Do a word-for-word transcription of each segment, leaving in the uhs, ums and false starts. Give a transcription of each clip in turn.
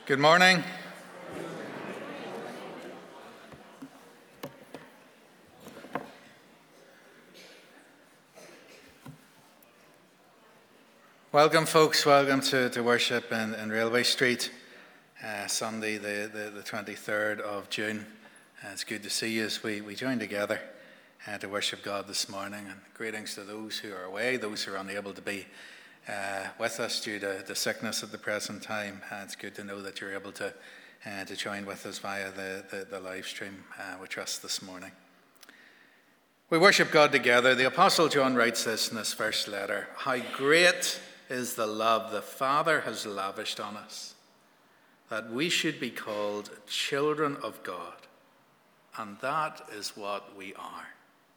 Good morning. Welcome, folks. Welcome to, to worship in, in Railway Street, uh, Sunday, the, the, the twenty-third of June. Uh, it's good to see you as we, we join together uh, to worship God this morning. And greetings to those who are away, those who are unable to be uh, with us due to the sickness at the present time. Uh, it's good to know that you're able to uh, to join with us via the, the, the live stream uh, with us this morning. We worship God together. The Apostle John writes this in his first letter: "How great is the love the Father has lavished on us, that we should be called children of God, and that is what we are."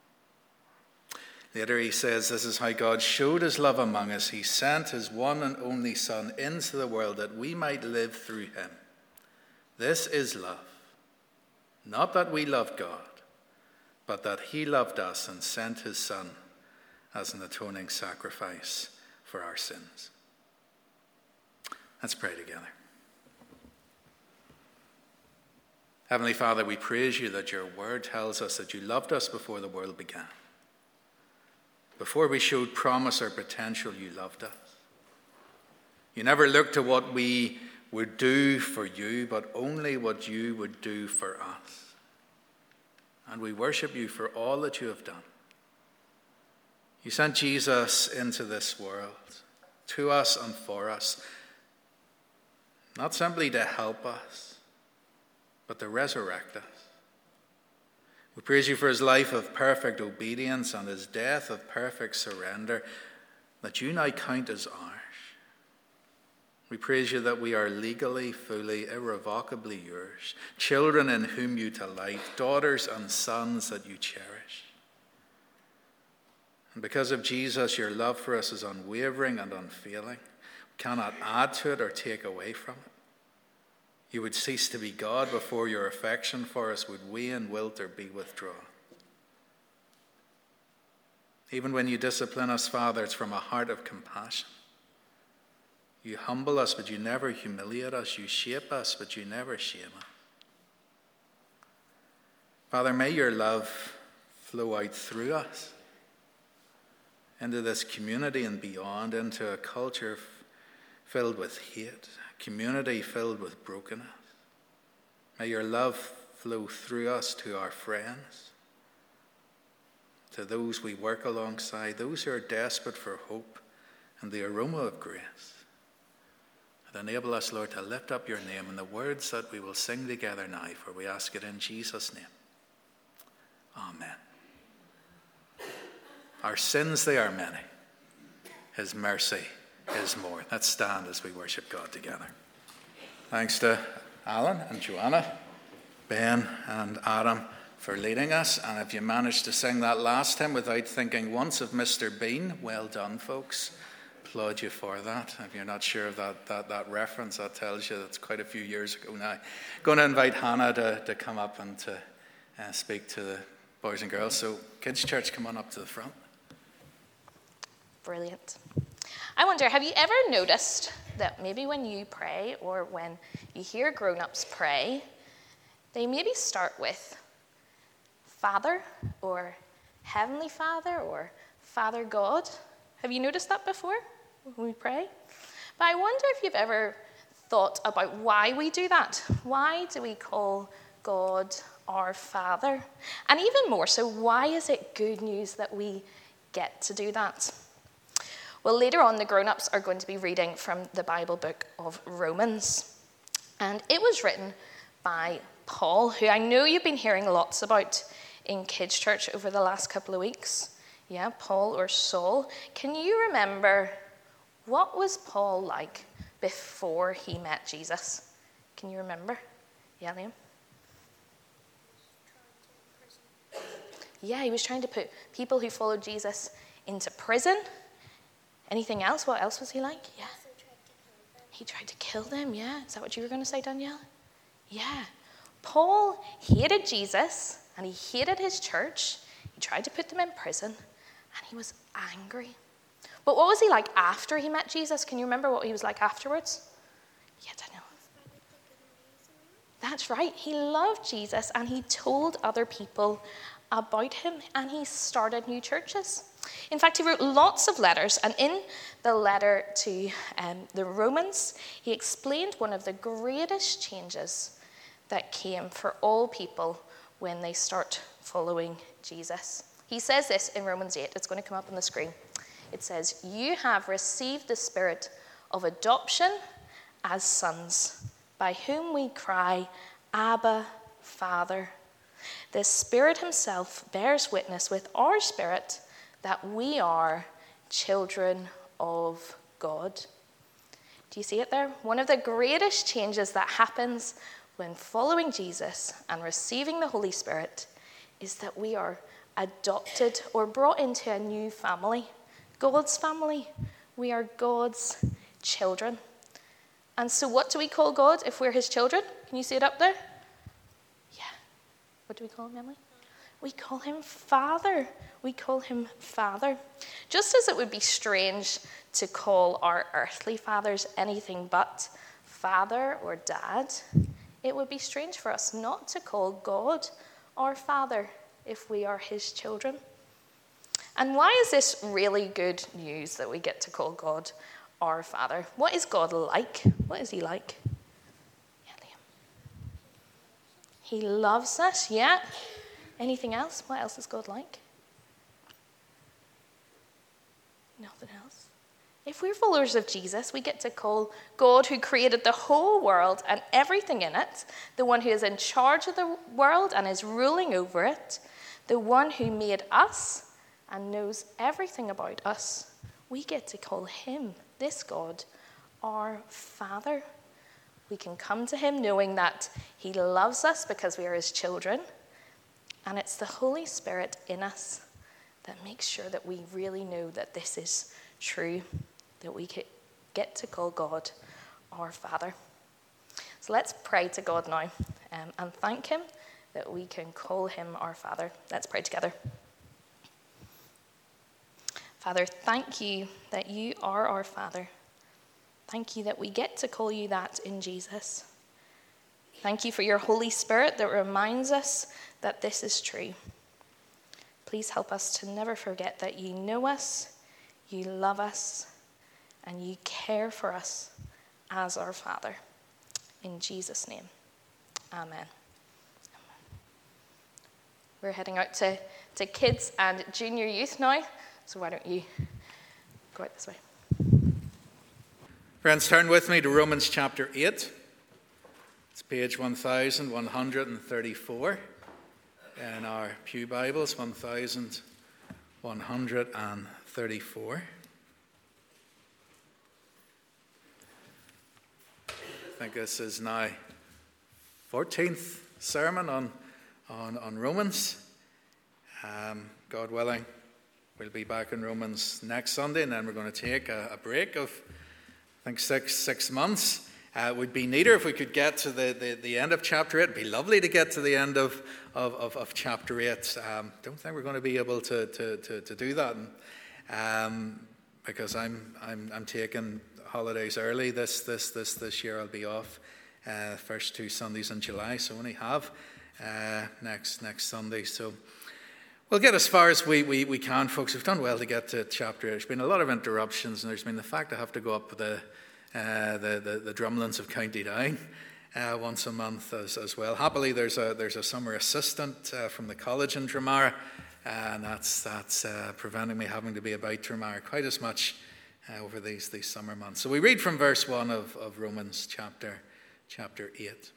Later he says, "This is how God showed his love among us. He sent his one and only Son into the world that we might live through him. This is love, not that we loved God, but that he loved us and sent his Son as an atoning sacrifice for our sins." Let's pray together. Heavenly Father, we praise you that your word tells us that you loved us before the world began. Before we showed promise or potential, you loved us. You never looked to what we would do for you, but only what you would do for us. And we worship you for all that you have done. You sent Jesus into this world, to us and for us, not simply to help us, but to resurrect us. We praise you for his life of perfect obedience and his death of perfect surrender that you now count as ours. We praise you that we are legally, fully, irrevocably yours, children in whom you delight, daughters and sons that you cherish. And because of Jesus, your love for us is unwavering and unfailing. We cannot add to it or take away from it. You would cease to be God before your affection for us would wane, wilt, or be withdrawn. Even when you discipline us, Father, it's from a heart of compassion. You humble us, but you never humiliate us. You shape us, but you never shame us. Father, may your love flow out through us into this community and beyond, into a culture filled with hate, a community filled with brokenness. May your love flow through us to our friends, to those we work alongside, those who are desperate for hope and the aroma of grace. And enable us, Lord, to lift up your name in the words that we will sing together now, for we ask it in Jesus' name. Amen. Our sins, they are many. His mercy is more. Let's stand as we worship God together. Thanks to Alan and Joanna, Ben and Adam for leading us. And if you managed to sing that last hymn without thinking once of Mister Bean, well done, folks. Applaud you for that. If you're not sure of that, that, that reference, that tells you that's quite a few years ago now. Going to invite Hannah to, to come up and to uh, speak to the boys and girls. So, Kids Church, come on up to the front. Brilliant. I wonder, have you ever noticed that maybe when you pray or when you hear grown-ups pray, they maybe start with Father or Heavenly Father or Father God? Have you noticed that before when we pray? But I wonder if you've ever thought about why we do that. Why do we call God our Father? And even more so, why is it good news that we get to do that? Well, later on, the grown-ups are going to be reading from the Bible book of Romans. And it was written by Paul, who I know you've been hearing lots about in Kids Church over the last couple of weeks. Yeah, Paul or Saul. Can you remember, what was Paul like before he met Jesus? Can you remember? Yeah, Liam? Yeah, he was trying to put people who followed Jesus into prison. Anything else? What else was he like? Yeah. He tried to kill them, yeah. Is that what you were going to say, Danielle? Yeah. Paul hated Jesus and he hated his church. He tried to put them in prison and he was angry. But what was he like after he met Jesus? Can you remember what he was like afterwards? Yeah, Danielle. That's right. He loved Jesus and he told other people about him, and he started new churches. In fact, he wrote lots of letters, and in the letter to um, the Romans, he explained one of the greatest changes that came for all people when they start following Jesus. He says this in Romans eight. It's going to come up on the screen. It says, "You have received the spirit of adoption as sons, by whom we cry, Abba, Father. The Spirit himself bears witness with our spirit that we are children of God." Do you see it there? One of the greatest changes that happens when following Jesus and receiving the Holy Spirit is that we are adopted or brought into a new family, God's family. We are God's children. And so what do we call God if we're his children? Can you see it up there? Yeah. What do we call him, Emily? We call him Father. We call him Father. Just as it would be strange to call our earthly fathers anything but Father or Dad, it would be strange for us not to call God our Father if we are his children. And why is this really good news that we get to call God our Father? What is God like? What is he like? Yeah, Liam. He loves us, yeah. Anything else? What else is God like? Nothing else. If we're followers of Jesus, we get to call God, who created the whole world and everything in it, the one who is in charge of the world and is ruling over it, the one who made us and knows everything about us, we get to call him, this God, our Father. We can come to him knowing that he loves us because we are his children, and it's the Holy Spirit in us that makes sure that we really know that this is true, that we get to call God our Father. So let's pray to God now um, and thank him that we can call him our Father. Let's pray together. Father, thank you that you are our Father. Thank you that we get to call you that in Jesus. Thank you for your Holy Spirit that reminds us that this is true. Please help us to never forget that you know us, you love us, and you care for us as our Father. In Jesus' name, amen. We're heading out to, to kids and junior youth now, so why don't you go out this way. Friends, turn with me to Romans chapter eight. It's page one thousand one hundred thirty-four in our Pew Bibles, one thousand one hundred thirty-four. I think this is now fourteenth sermon on, on, on Romans. Um, God willing, we'll be back in Romans next Sunday, and then we're going to take a, a break of, I think, six six months. Uh, it would be neater if we could get to the, the, the end of chapter eight. It'd be lovely to get to the end of, of, of, of chapter eight. Um, don't think we're going to be able to, to, to, to do that, um, because I'm I'm I'm taking holidays early this this this this year. I'll be off uh, first two Sundays in July, so only have uh, next next Sunday. So we'll get as far as we, we, we can, folks. We've done well to get to chapter eight. There's been a lot of interruptions, and there's been the fact I have to go up the uh, the, the the drumlins of County Down uh, once a month as, as well. Happily, there's a there's a summer assistant uh, from the college in Dromara, and that's that's uh, preventing me having to be about Dromara quite as much uh, over these these summer months. So we read from verse one of, of Romans chapter chapter eight.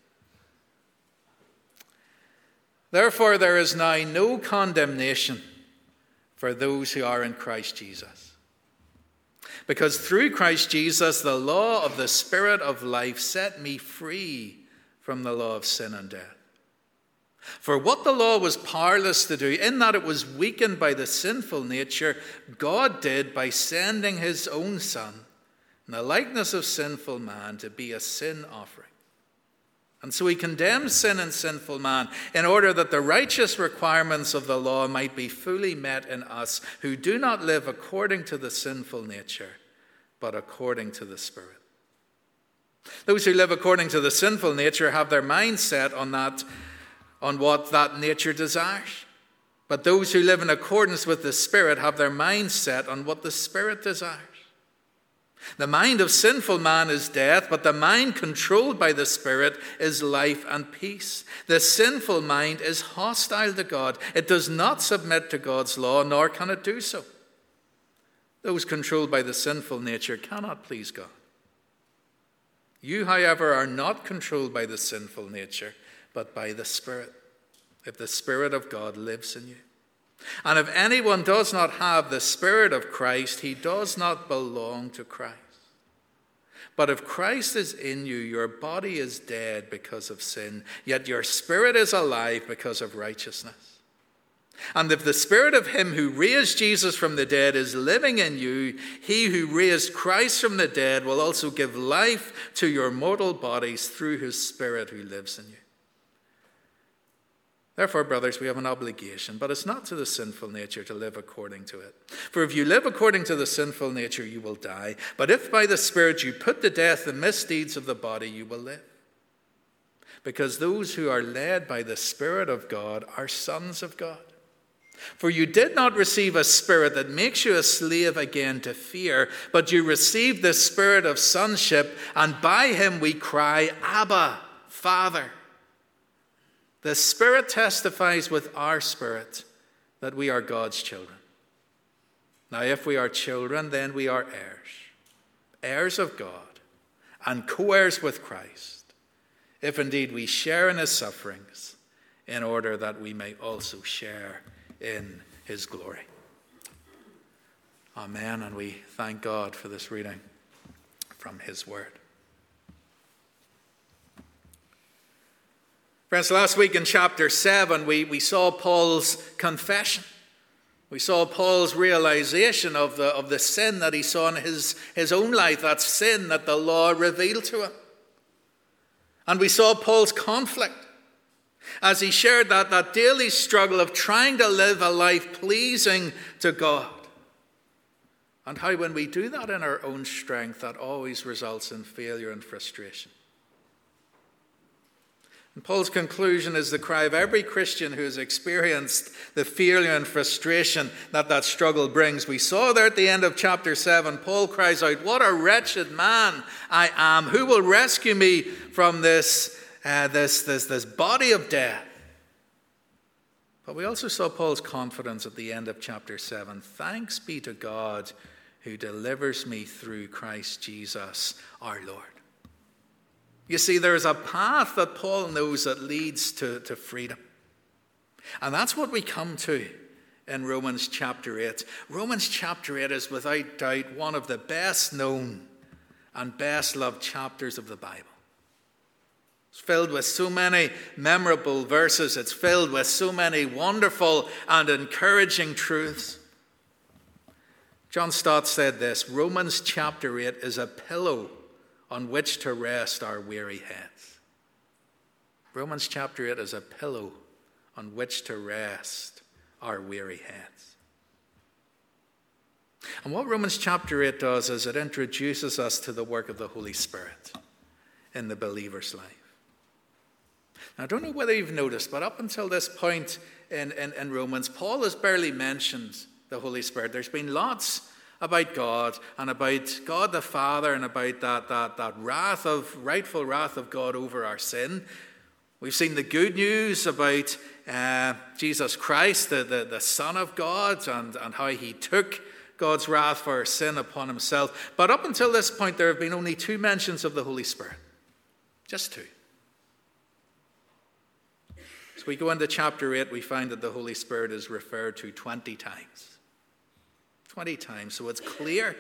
Therefore, there is now no condemnation for those who are in Christ Jesus. Because through Christ Jesus, the law of the Spirit of life set me free from the law of sin and death. For what the law was powerless to do, in that it was weakened by the sinful nature, God did by sending his own Son in the likeness of sinful man to be a sin offering. And so he condemned sin and sinful man in order that the righteous requirements of the law might be fully met in us who do not live according to the sinful nature, but according to the Spirit. Those who live according to the sinful nature have their mind set on that, on what that nature desires. But those who live in accordance with the Spirit have their mind set on what the Spirit desires. The mind of sinful man is death, but the mind controlled by the Spirit is life and peace. The sinful mind is hostile to God. It does not submit to God's law, nor can it do so. Those controlled by the sinful nature cannot please God. You, however, are not controlled by the sinful nature, but by the Spirit, if the Spirit of God lives in you. And if anyone does not have the Spirit of Christ, he does not belong to Christ. But if Christ is in you, your body is dead because of sin, yet your spirit is alive because of righteousness. And if the Spirit of him who raised Jesus from the dead is living in you, he who raised Christ from the dead will also give life to your mortal bodies through his Spirit who lives in you. Therefore, brothers, we have an obligation, but it's not to the sinful nature to live according to it. For if you live according to the sinful nature, you will die. But if by the Spirit you put to death the misdeeds of the body, you will live. Because those who are led by the Spirit of God are sons of God. For you did not receive a spirit that makes you a slave again to fear, but you received the Spirit of sonship, and by him we cry, Abba, Father. The Spirit testifies with our spirit that we are God's children. Now, if we are children, then we are heirs, heirs of God, and co-heirs with Christ, if indeed we share in his sufferings, in order that we may also share in his glory. Amen, and we thank God for this reading from his word. Friends, last week in chapter seven, we, we saw Paul's confession. We saw Paul's realization of the, of the sin that he saw in his, his own life, that sin that the law revealed to him. And we saw Paul's conflict as he shared that, that daily struggle of trying to live a life pleasing to God. And how when we do that in our own strength, that always results in failure and frustration. And Paul's conclusion is the cry of every Christian who has experienced the failure and frustration that that struggle brings. We saw there at the end of chapter seven, Paul cries out, "What a wretched man I am! Who will rescue me from this, uh, this, this, this body of death?" But we also saw Paul's confidence at the end of chapter seven. "Thanks be to God who delivers me through Christ Jesus our Lord." You see, there's a path that Paul knows that leads to, to freedom. And that's what we come to in Romans chapter eight. Romans chapter eight is without doubt one of the best known and best loved chapters of the Bible. It's filled with so many memorable verses. It's filled with so many wonderful and encouraging truths. John Stott said this: Romans chapter eight is a pillow on which to rest our weary heads. Romans chapter eight is a pillow on which to rest our weary heads. And what Romans chapter eight does is it introduces us to the work of the Holy Spirit in the believer's life. Now, I don't know whether you've noticed, but up until this point in, in, in Romans, Paul has barely mentioned the Holy Spirit. There's been lots about God and about God the Father and about that, that, that wrath of, rightful wrath of God over our sin. We've seen the good news about uh, Jesus Christ, the, the, the Son of God, and, and how he took God's wrath for our sin upon himself. But up until this point, there have been only two mentions of the Holy Spirit. Just two. As we go into chapter eight, we find that the Holy Spirit is referred to twenty times. twenty times. So it's clear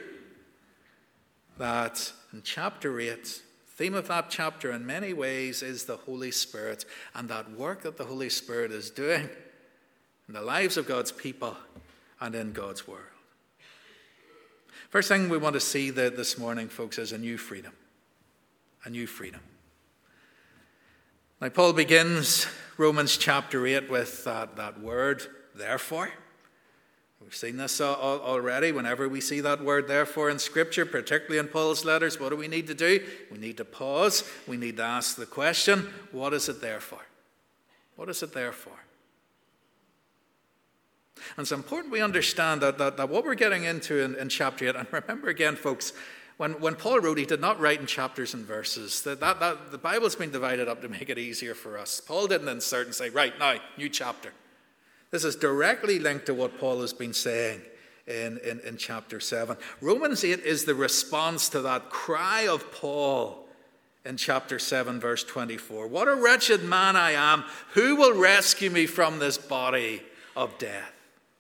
that in chapter eight, the theme of that chapter in many ways is the Holy Spirit and that work that the Holy Spirit is doing in the lives of God's people and in God's world. First thing we want to see this morning, folks, is a new freedom. A new freedom. Now, Paul begins Romans chapter eight with that, that word, therefore. We've seen this already. Whenever we see that word therefore in Scripture, particularly in Paul's letters, what do we need to do? We need to pause. We need to ask the question, what is it there for? What is it there for? And it's important we understand that, that, that what we're getting into in, in chapter eight, and remember again, folks, when, when Paul wrote, he did not write in chapters and verses. That, that, that, the Bible's been divided up to make it easier for us. Paul didn't insert and say, right, now, new chapter. This is directly linked to what Paul has been saying in, in, in chapter seven. Romans eight is the response to that cry of Paul in chapter seven, verse twenty-four. What a wretched man I am. Who will rescue me from this body of death?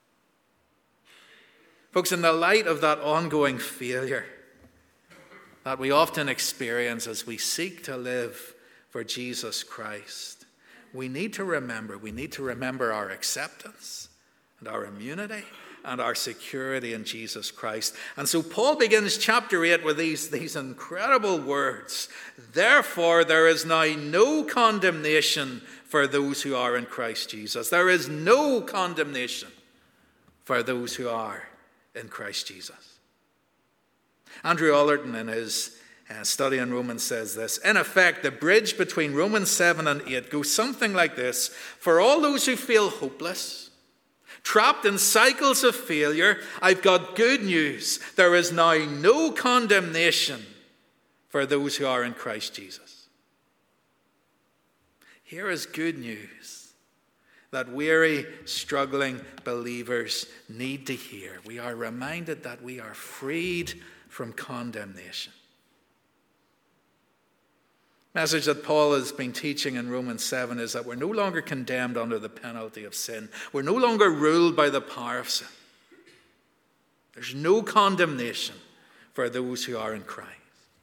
Folks, in the light of that ongoing failure that we often experience as we seek to live for Jesus Christ, we need to remember, we need to remember our acceptance and our immunity and our security in Jesus Christ. And so Paul begins chapter eight with these, these incredible words. Therefore, there is now no condemnation for those who are in Christ Jesus. There is no condemnation for those who are in Christ Jesus. Andrew Allerton, in his uh, study on Romans, says this. In effect, the bridge between Romans seven and eight goes something like this. For all those who feel hopeless, trapped in cycles of failure, I've got good news. There is now no condemnation for those who are in Christ Jesus. Here is good news that weary, struggling believers need to hear. We are reminded that we are freed from condemnation. Message that Paul has been teaching in Romans seven is that we're no longer condemned under the penalty of sin. We're no longer ruled by the power of sin. There's no condemnation for those who are in Christ.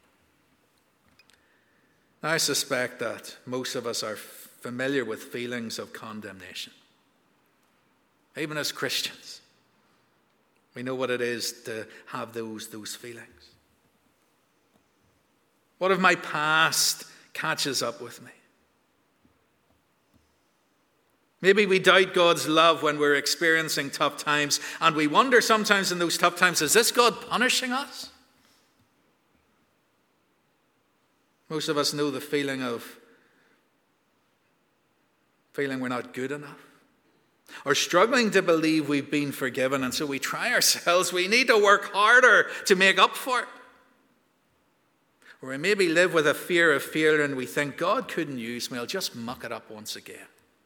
Now, I suspect that most of us are familiar with feelings of condemnation. Even as Christians, we know what it is to have those, those feelings. What if my past catches up with me? Maybe we doubt God's love when we're experiencing tough times, and we wonder sometimes in those tough times, is this God punishing us? Most of us know the feeling of feeling we're not good enough, or struggling to believe we've been forgiven, and so we try ourselves. We need to work harder to make up for it. Or we maybe live with a fear of failure and we think, God couldn't use me, I'll just muck it up once again.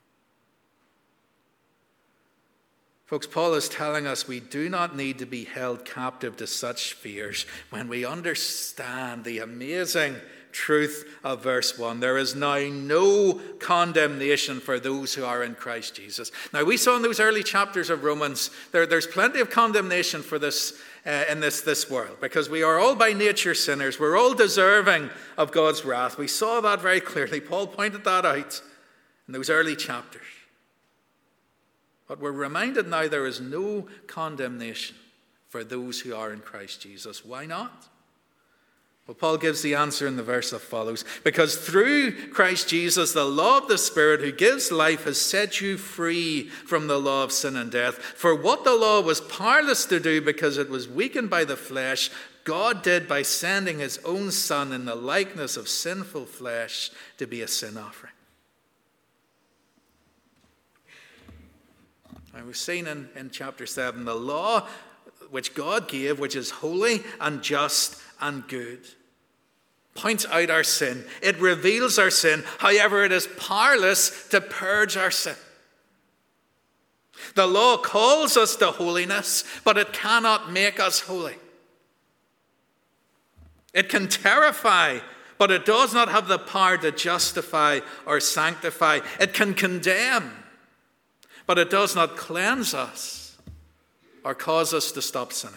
Folks, Paul is telling us we do not need to be held captive to such fears when we understand the amazing truth of verse one. There is now no condemnation for those who are in Christ Jesus. Now, we saw in those early chapters of Romans, there, there's plenty of condemnation for this uh, in this, this world, because we are all by nature sinners. We're all deserving of God's wrath. We saw that very clearly. Paul pointed that out in those early chapters. But we're reminded now there is no condemnation for those who are in Christ Jesus. Why not? Well, Paul gives the answer in the verse that follows. Because through Christ Jesus, the law of the Spirit who gives life has set you free from the law of sin and death. For what the law was powerless to do because it was weakened by the flesh, God did by sending his own Son in the likeness of sinful flesh to be a sin offering. And we've seen in, in chapter seven, the law which God gave, which is holy and just and good, points out our sin. It reveals our sin. However, it is powerless to purge our sin. The law calls us to holiness, but it cannot make us holy. It can terrify, but it does not have the power to justify or sanctify. It can condemn, but it does not cleanse us or cause us to stop sinning.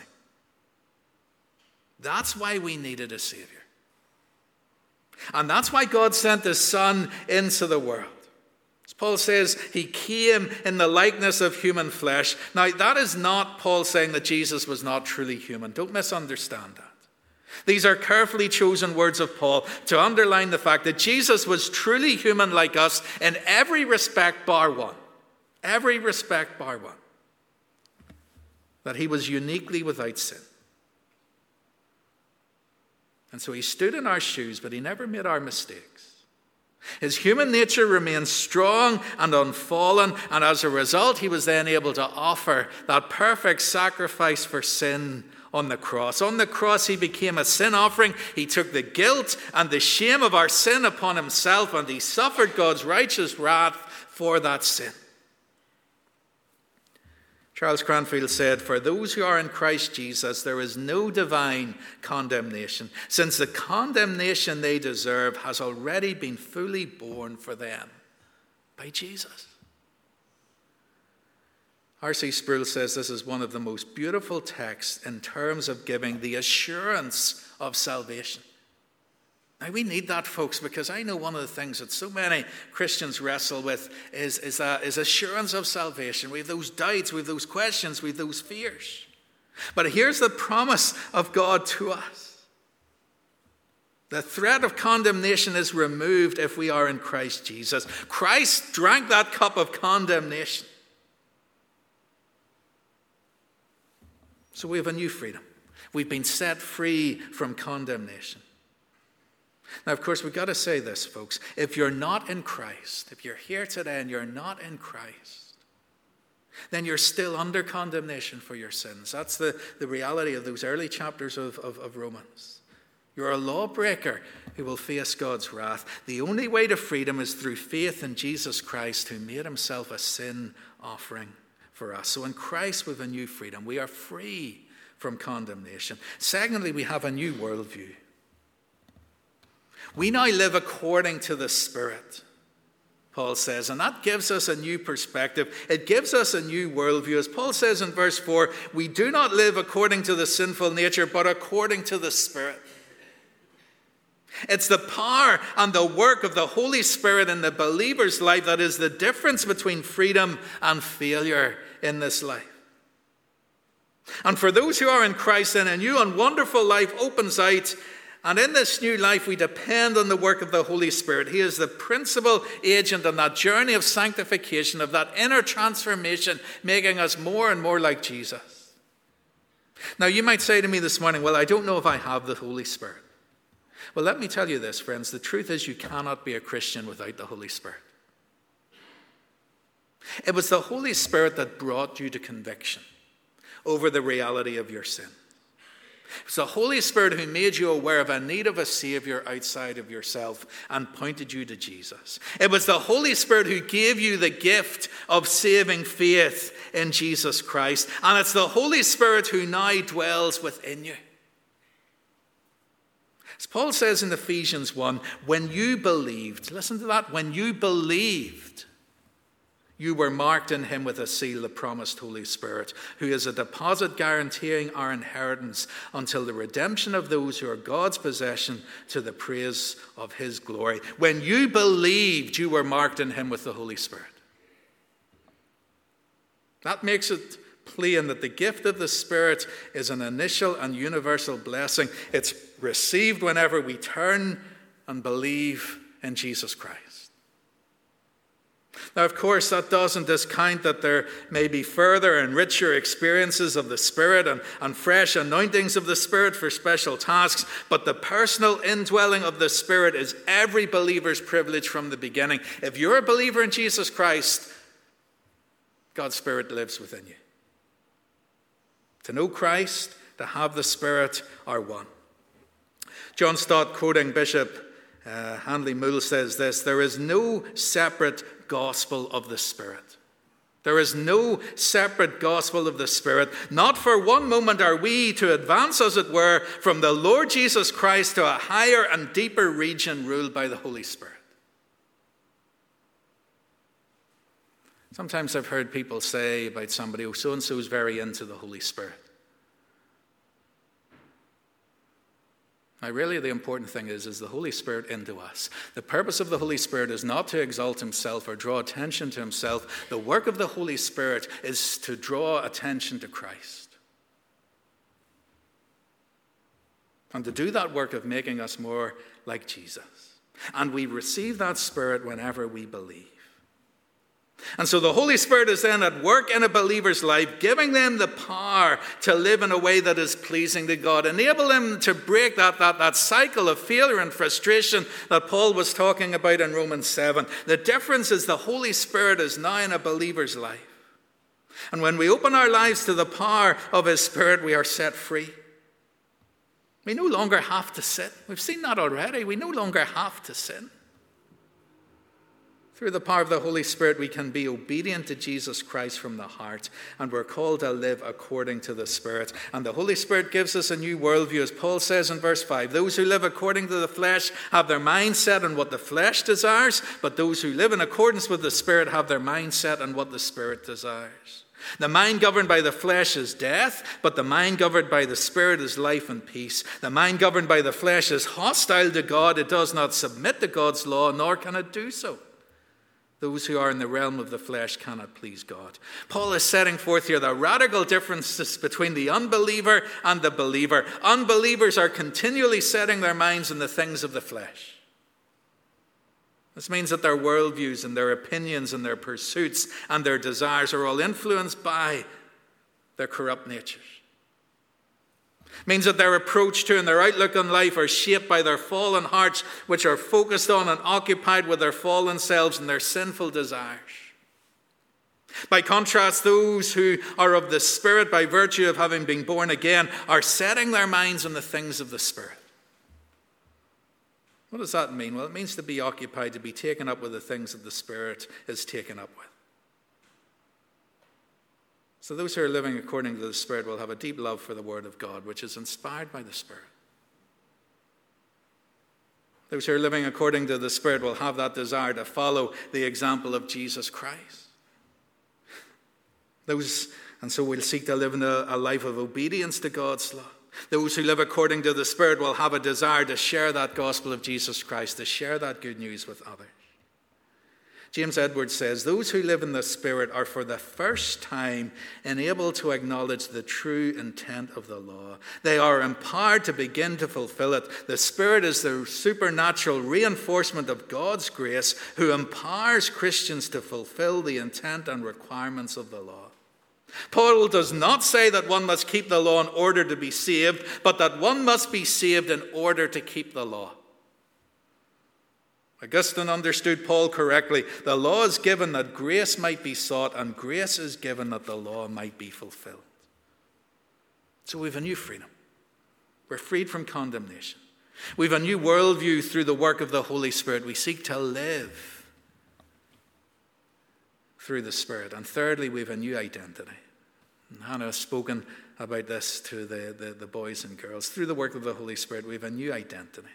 That's why we needed a Savior. And that's why God sent his Son into the world. As Paul says, he came in the likeness of human flesh. Now, that is not Paul saying that Jesus was not truly human. Don't misunderstand that. These are carefully chosen words of Paul to underline the fact that Jesus was truly human like us in every respect bar one. Every respect bar one. that he was uniquely without sin. And so he stood in our shoes, but he never made our mistakes. His human nature remained strong and unfallen, and as a result, he was then able to offer that perfect sacrifice for sin on the cross. On the cross, he became a sin offering. He took the guilt and the shame of our sin upon himself, and he suffered God's righteous wrath for that sin. Charles Cranfield said, "For those who are in Christ Jesus, there is no divine condemnation, since the condemnation they deserve has already been fully borne for them by Jesus." R C Sproul says this is one of the most beautiful texts in terms of giving the assurance of salvation. Now, we need that, folks, because I know one of the things that so many Christians wrestle with is, is, uh, is assurance of salvation. We have those doubts, we have those questions, we have those fears. But here's the promise of God to us. The threat of condemnation is removed if we are in Christ Jesus. Christ drank that cup of condemnation. So we have a new freedom. We've been set free from condemnation. Now, of course, we've got to say this, folks. If you're not in Christ, if you're here today and you're not in Christ, then you're still under condemnation for your sins. That's the, the reality of those early chapters of, of, of Romans. You're a lawbreaker who will face God's wrath. The only way to freedom is through faith in Jesus Christ, who made himself a sin offering for us. So in Christ we have a new freedom. We are free from condemnation. Secondly, we have a new worldview. We now live according to the Spirit, Paul says, and that gives us a new perspective. It gives us a new worldview. As Paul says in verse four, we do not live according to the sinful nature, but according to the Spirit. It's the power and the work of the Holy Spirit in the believer's life that is the difference between freedom and failure in this life. And for those who are in Christ, then a new and wonderful life opens out. And in this new life, we depend on the work of the Holy Spirit. He is the principal agent on that journey of sanctification, of that inner transformation, making us more and more like Jesus. Now, you might say to me this morning, well, I don't know if I have the Holy Spirit. Well, let me tell you this, friends. The truth is you cannot be a Christian without the Holy Spirit. It was the Holy Spirit that brought you to conviction over the reality of your sin. It was the Holy Spirit who made you aware of a need of a Savior outside of yourself and pointed you to Jesus. It was the Holy Spirit who gave you the gift of saving faith in Jesus Christ. And it's the Holy Spirit who now dwells within you. As Paul says in Ephesians one, when you believed, listen to that, when you believed, you were marked in him with a seal, the promised Holy Spirit, who is a deposit guaranteeing our inheritance until the redemption of those who are God's possession to the praise of his glory. When you believed, you were marked in him with the Holy Spirit. That makes it plain that the gift of the Spirit is an initial and universal blessing. It's received whenever we turn and believe in Jesus Christ. Now, of course, that doesn't discount that there may be further and richer experiences of the Spirit and, and fresh anointings of the Spirit for special tasks, but the personal indwelling of the Spirit is every believer's privilege from the beginning. If you're a believer in Jesus Christ, God's Spirit lives within you. To know Christ, to have the Spirit are one. John Stott, quoting Bishop uh, Handley Moule, says this: there is no separate gospel of the Spirit. There is no separate gospel of the Spirit. Not for one moment are we to advance, as it were, from the Lord Jesus Christ to a higher and deeper region ruled by the Holy Spirit. Sometimes I've heard people say about somebody, oh, so-and-so is very into the Holy Spirit. Now, really, the important thing is, is the Holy Spirit into us. The purpose of the Holy Spirit is not to exalt himself or draw attention to himself. The work of the Holy Spirit is to draw attention to Christ. And to do that work of making us more like Jesus. And we receive that Spirit whenever we believe. And so the Holy Spirit is then at work in a believer's life, giving them the power to live in a way that is pleasing to God, enable them to break that, that, that cycle of failure and frustration that Paul was talking about in Romans seven. The difference is the Holy Spirit is now in a believer's life. And when we open our lives to the power of his Spirit, we are set free. We no longer have to sin. We've seen that already. We no longer have to sin. Through the power of the Holy Spirit, we can be obedient to Jesus Christ from the heart, and we're called to live according to the Spirit. And the Holy Spirit gives us a new worldview, as Paul says in verse five. Those who live according to the flesh have their mind set on what the flesh desires, but those who live in accordance with the Spirit have their mind set on what the Spirit desires. The mind governed by the flesh is death, but the mind governed by the Spirit is life and peace. The mind governed by the flesh is hostile to God. It does not submit to God's law, nor can it do so. Those who are in the realm of the flesh cannot please God. Paul is setting forth here the radical differences between the unbeliever and the believer. Unbelievers are continually setting their minds on the things of the flesh. This means that their worldviews and their opinions and their pursuits and their desires are all influenced by their corrupt natures. It means that their approach to and their outlook on life are shaped by their fallen hearts, which are focused on and occupied with their fallen selves and their sinful desires. By contrast, those who are of the Spirit by virtue of having been born again are setting their minds on the things of the Spirit. What does that mean? Well, it means to be occupied, to be taken up with the things that the Spirit is taken up with. So those who are living according to the Spirit will have a deep love for the Word of God, which is inspired by the Spirit. Those who are living according to the Spirit will have that desire to follow the example of Jesus Christ. Those, and so we'll seek to live in a, a life of obedience to God's law. Those who live according to the Spirit will have a desire to share that gospel of Jesus Christ, to share that good news with others. James Edwards says, those who live in the Spirit are for the first time enabled to acknowledge the true intent of the law. They are empowered to begin to fulfill it. The Spirit is the supernatural reinforcement of God's grace, who empowers Christians to fulfill the intent and requirements of the law. Paul does not say that one must keep the law in order to be saved, but that one must be saved in order to keep the law. Augustine understood Paul correctly. The law is given that grace might be sought, and grace is given that the law might be fulfilled. So we have a new freedom. We're freed from condemnation. We have a new worldview through the work of the Holy Spirit. We seek to live through the Spirit. And thirdly, we have a new identity. And Hannah has spoken about this to the, the, the boys and girls. Through the work of the Holy Spirit, we have a new identity.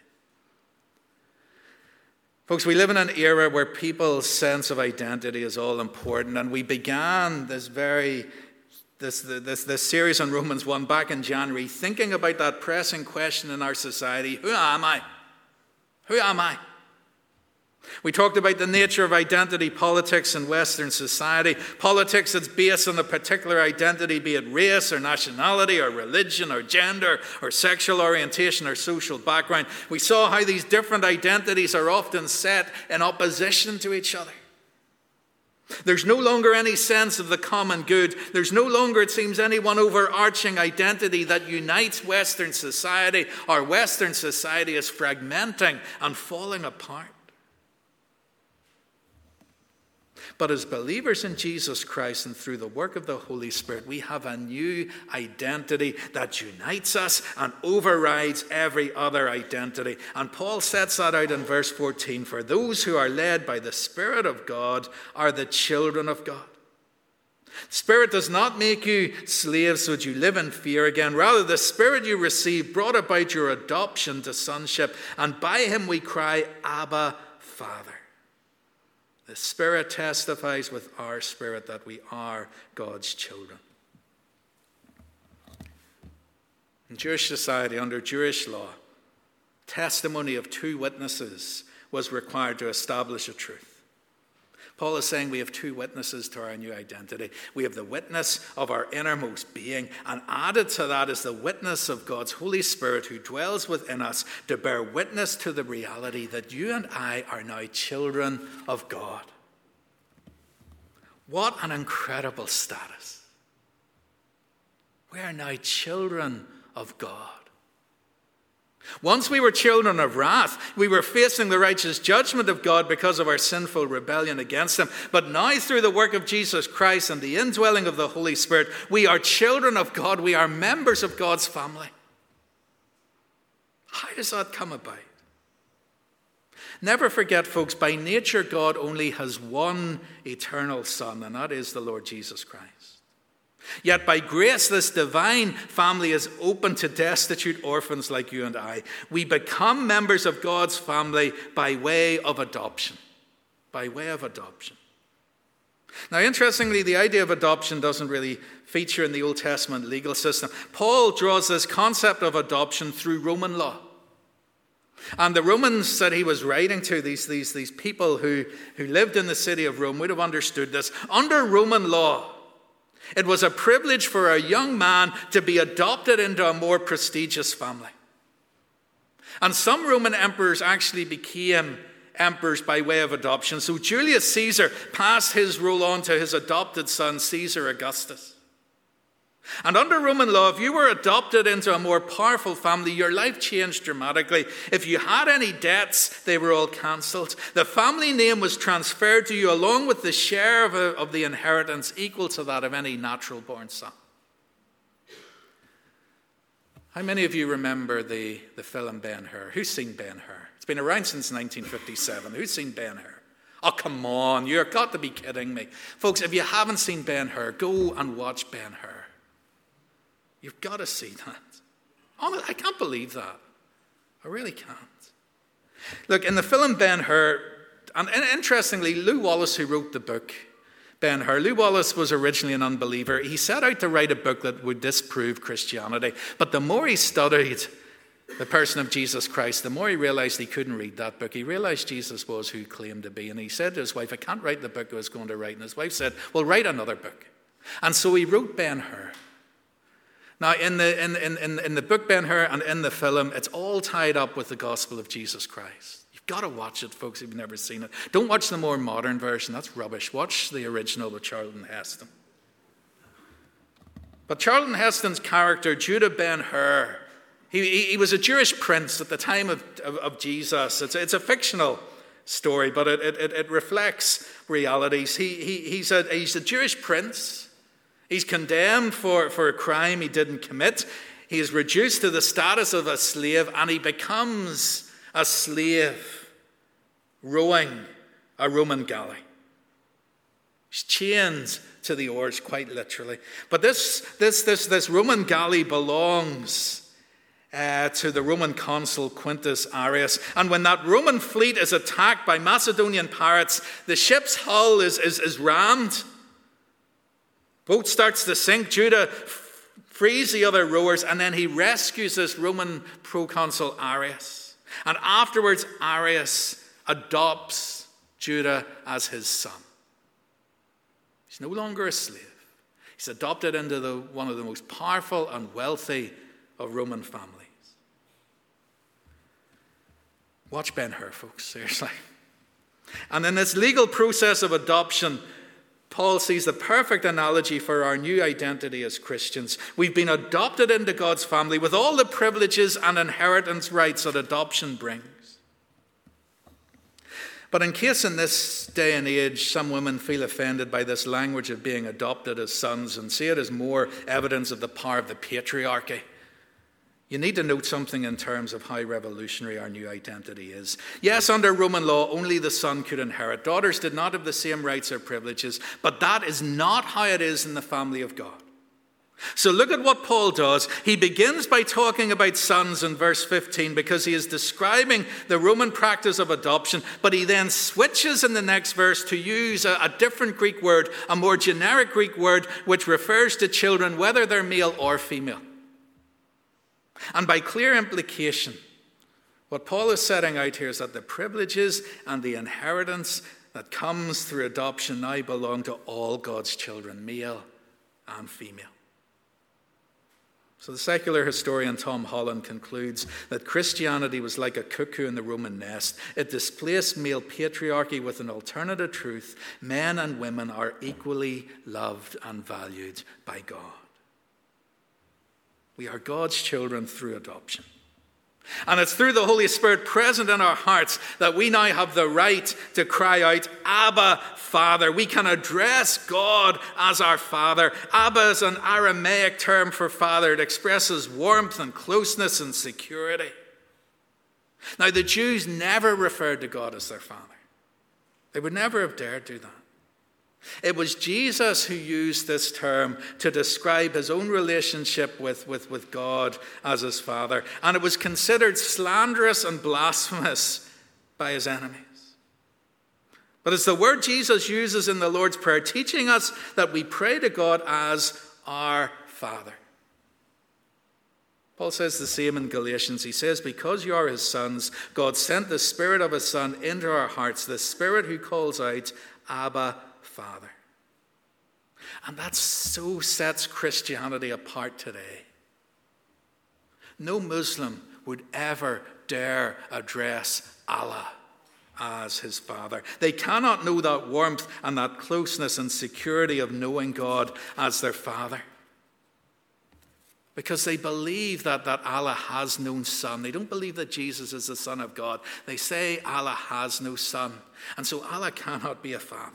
Folks, we live in an era where people's sense of identity is all important, and we began this very this, this, this series on Romans one back in January thinking about that pressing question in our society: who am I? Who am I? We talked about the nature of identity politics in Western society. Politics that's based on a particular identity, be it race or nationality or religion or gender or sexual orientation or social background. We saw how these different identities are often set in opposition to each other. There's no longer any sense of the common good. There's no longer, it seems, any one overarching identity that unites Western society. Our Western society is fragmenting and falling apart. But as believers in Jesus Christ and through the work of the Holy Spirit, we have a new identity that unites us and overrides every other identity. And Paul sets that out in verse fourteen. For those who are led by the Spirit of God are the children of God. Spirit does not make you slaves so that you live in fear again. Rather, the Spirit you received brought about your adoption to sonship. And by him we cry, Abba, Father. The Spirit testifies with our spirit that we are God's children. In Jewish society, under Jewish law, testimony of two witnesses was required to establish a truth. Paul is saying we have two witnesses to our new identity. We have the witness of our innermost being, and added to that is the witness of God's Holy Spirit who dwells within us to bear witness to the reality that you and I are now children of God. What an incredible status. We are now children of God. Once we were children of wrath. We were facing the righteous judgment of God because of our sinful rebellion against him. But now through the work of Jesus Christ and the indwelling of the Holy Spirit, we are children of God. We are members of God's family. How does that come about? Never forget, folks, by nature God only has one eternal Son, and that is the Lord Jesus Christ. Yet by grace, this divine family is open to destitute orphans like you and I. We become members of God's family by way of adoption. By way of adoption. Now, interestingly, the idea of adoption doesn't really feature in the Old Testament legal system. Paul draws this concept of adoption through Roman law. And the Romans that he was writing to, these, these, these people who, who lived in the city of Rome, would have understood this. Under Roman law, it was a privilege for a young man to be adopted into a more prestigious family. And some Roman emperors actually became emperors by way of adoption. So Julius Caesar passed his rule on to his adopted son, Caesar Augustus. And under Roman law, if you were adopted into a more powerful family, your life changed dramatically. If you had any debts, they were all cancelled. The family name was transferred to you along with the share of, a, of the inheritance equal to that of any natural-born son. How many of you remember the, the film Ben-Hur? Who's seen Ben-Hur? It's been around since nineteen fifty-seven. Who's seen Ben-Hur? Oh, come on, you've got to be kidding me. Folks, if you haven't seen Ben-Hur, go and watch Ben-Hur. You've got to see that. Honestly, I can't believe that. I really can't. Look, in the film Ben-Hur, and interestingly, Lew Wallace, who wrote the book Ben-Hur, Lew Wallace was originally an unbeliever. He set out to write a book that would disprove Christianity. But the more he studied the person of Jesus Christ, the more he realized he couldn't read that book. He realized Jesus was who he claimed to be. And he said to his wife, I can't write the book I was going to write. And his wife said, well, write another book. And so he wrote Ben-Hur. Now, in the, in, in, in the book Ben-Hur and in the film, it's all tied up with the gospel of Jesus Christ. You've got to watch it, folks, if you've never seen it. Don't watch the more modern version. That's rubbish. Watch the original with Charlton Heston. But Charlton Heston's character, Judah Ben-Hur, he, he, he was a Jewish prince at the time of, of, of Jesus. It's, it's a fictional story, but it, it, it reflects realities. He, he, he's, a, he's a Jewish prince. He's condemned for, for a crime he didn't commit. He is reduced to the status of a slave, and he becomes a slave rowing a Roman galley. He's chained to the oars, quite literally. But this, this, this, this Roman galley belongs uh, to the Roman consul Quintus Arrius. And when that Roman fleet is attacked by Macedonian pirates, the ship's hull is, is, is rammed. Boat starts to sink. Judah frees the other rowers, and then he rescues this Roman proconsul Arrius. And afterwards, Arrius adopts Judah as his son. He's no longer a slave. He's adopted into the, one of the most powerful and wealthy of Roman families. Watch Ben-Hur, folks, seriously. And in this legal process of adoption, Paul sees the perfect analogy for our new identity as Christians. We've been adopted into God's family with all the privileges and inheritance rights that adoption brings. But in case in this day and age some women feel offended by this language of being adopted as sons and see it as more evidence of the power of the patriarchy, you need to note something in terms of how revolutionary our new identity is. Yes, under Roman law, only the son could inherit. Daughters did not have the same rights or privileges, but that is not how it is in the family of God. So look at what Paul does. He begins by talking about sons in verse fifteen because he is describing the Roman practice of adoption, but he then switches in the next verse to use a, a different Greek word, a more generic Greek word, which refers to children, whether they're male or female. And by clear implication, what Paul is setting out here is that the privileges and the inheritance that comes through adoption now belong to all God's children, male and female. So the secular historian Tom Holland concludes that Christianity was like a cuckoo in the Roman nest. It displaced male patriarchy with an alternative truth. Men and women are equally loved and valued by God. We are God's children through adoption. And it's through the Holy Spirit present in our hearts that we now have the right to cry out, Abba, Father. We can address God as our Father. Abba is an Aramaic term for father. It expresses warmth and closeness and security. Now, the Jews never referred to God as their Father. They would never have dared do that. It was Jesus who used this term to describe his own relationship with, with, with God as his Father. And it was considered slanderous and blasphemous by his enemies. But it's the word Jesus uses in the Lord's Prayer, teaching us that we pray to God as our Father. Paul says the same in Galatians. He says, because you are his sons, God sent the Spirit of his Son into our hearts, the Spirit who calls out, Abba, Father. And that so sets Christianity apart today. No Muslim would ever dare address Allah as his Father. They cannot know that warmth and that closeness and security of knowing God as their Father. Because they believe that, that Allah has no son. They don't believe that Jesus is the Son of God. They say Allah has no son. And so Allah cannot be a father.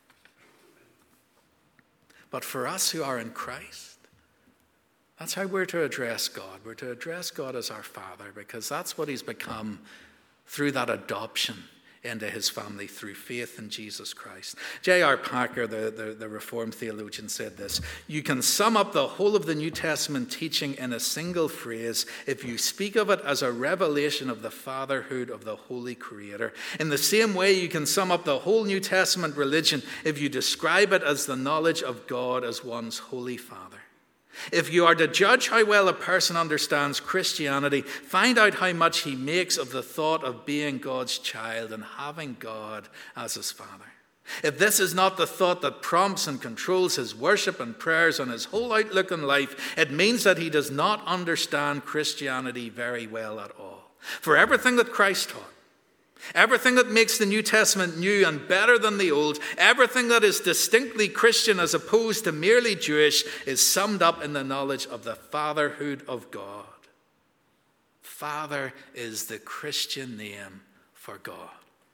But for us who are in Christ, that's how we're to address God. We're to address God as our Father, because that's what he's become through that adoption into his family through faith in Jesus Christ. J R Packer, the, the, the Reformed theologian, said this: you can sum up the whole of the New Testament teaching in a single phrase if you speak of it as a revelation of the fatherhood of the Holy Creator. In the same way, you can sum up the whole New Testament religion if you describe it as the knowledge of God as one's Holy Father. If you are to judge how well a person understands Christianity, find out how much he makes of the thought of being God's child and having God as his Father. If this is not the thought that prompts and controls his worship and prayers and his whole outlook in life, it means that he does not understand Christianity very well at all. For everything that Christ taught, everything that makes the New Testament new and better than the Old, everything that is distinctly Christian as opposed to merely Jewish, is summed up in the knowledge of the fatherhood of God. Father is the Christian name for God.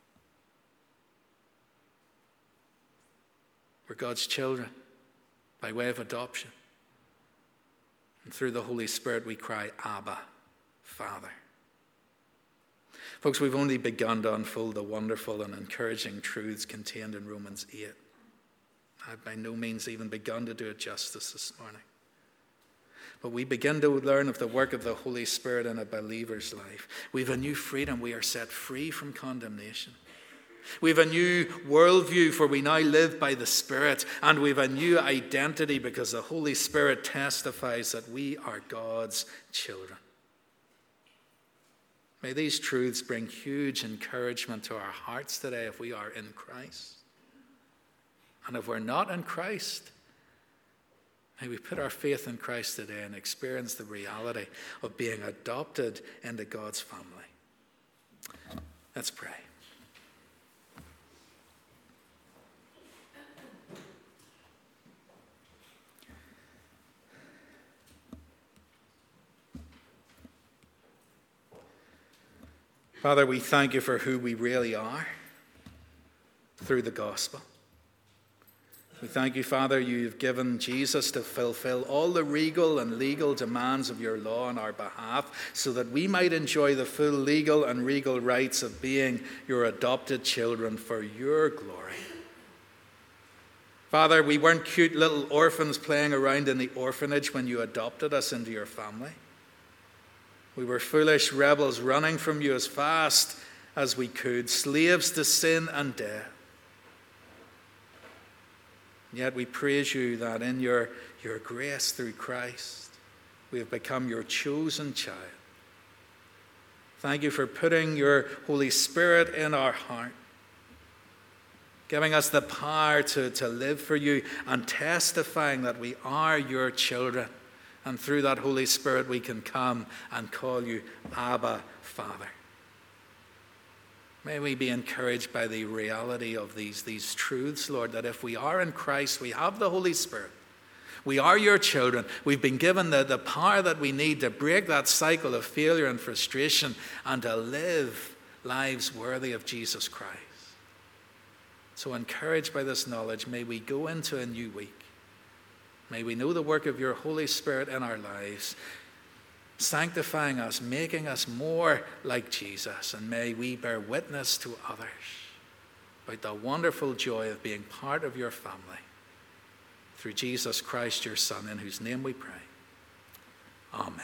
We're God's children by way of adoption. And through the Holy Spirit we cry, Abba, Father. Folks, we've only begun to unfold the wonderful and encouraging truths contained in Romans eight. I've by no means even begun to do it justice this morning. But we begin to learn of the work of the Holy Spirit in a believer's life. We have a new freedom. We are set free from condemnation. We have a new worldview, for we now live by the Spirit. And we have a new identity because the Holy Spirit testifies that we are God's children. May these truths bring huge encouragement to our hearts today if we are in Christ. And if we're not in Christ, may we put our faith in Christ today and experience the reality of being adopted into God's family. Let's pray. Father, we thank you for who we really are through the gospel. We thank you, Father, you've given Jesus to fulfill all the regal and legal demands of your law on our behalf so that we might enjoy the full legal and regal rights of being your adopted children for your glory. Father, we weren't cute little orphans playing around in the orphanage when you adopted us into your family. We were foolish rebels running from you as fast as we could, slaves to sin and death. And yet we praise you that in your, your grace through Christ, we have become your chosen child. Thank you for putting your Holy Spirit in our heart, giving us the power to, to live for you and testifying that we are your children And through that Holy Spirit, we can come and call you Abba, Father. May we be encouraged by the reality of these, these truths, Lord, that if we are in Christ, we have the Holy Spirit. We are your children. We've been given the, the power that we need to break that cycle of failure and frustration and to live lives worthy of Jesus Christ. So encouraged by this knowledge, may we go into a new week. May we know the work of your Holy Spirit in our lives, sanctifying us, making us more like Jesus. And may we bear witness to others about the wonderful joy of being part of your family. Through Jesus Christ, your Son, in whose name we pray. Amen.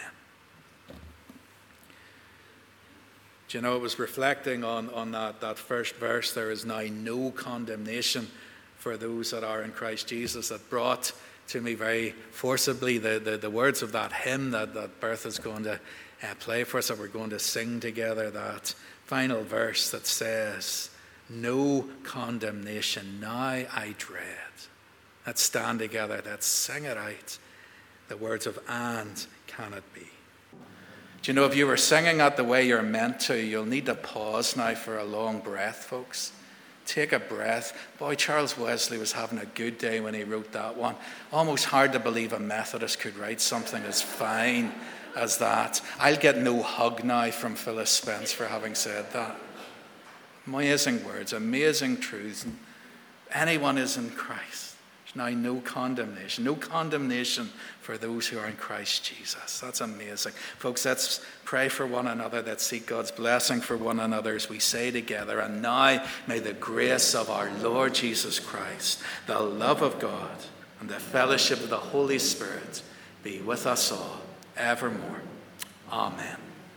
Do you know, I was reflecting on, on that, that first verse, there is now no condemnation for those that are in Christ Jesus, that brought to me very forcibly the, the, the words of that hymn that, that Bertha's going to uh, play for us, that we're going to sing together, that final verse that says, no condemnation now I dread. Let's stand together, let's sing it out. The words of and can it be. Do you know, if you were singing it the way you're meant to, you'll need to pause now for a long breath, folks. Take a breath. Boy, Charles Wesley was having a good day when he wrote that one. Almost hard to believe a Methodist could write something as fine as that. I'll get no hug now from Phyllis Spence for having said that. Amazing words, amazing truths. Anyone is in Christ. There's now no condemnation. No condemnation for those who are in Christ Jesus. That's amazing. Folks, let's pray for one another. Let's seek God's blessing for one another as we say together. And now may the grace of our Lord Jesus Christ, the love of God, and the fellowship of the Holy Spirit be with us all evermore. Amen.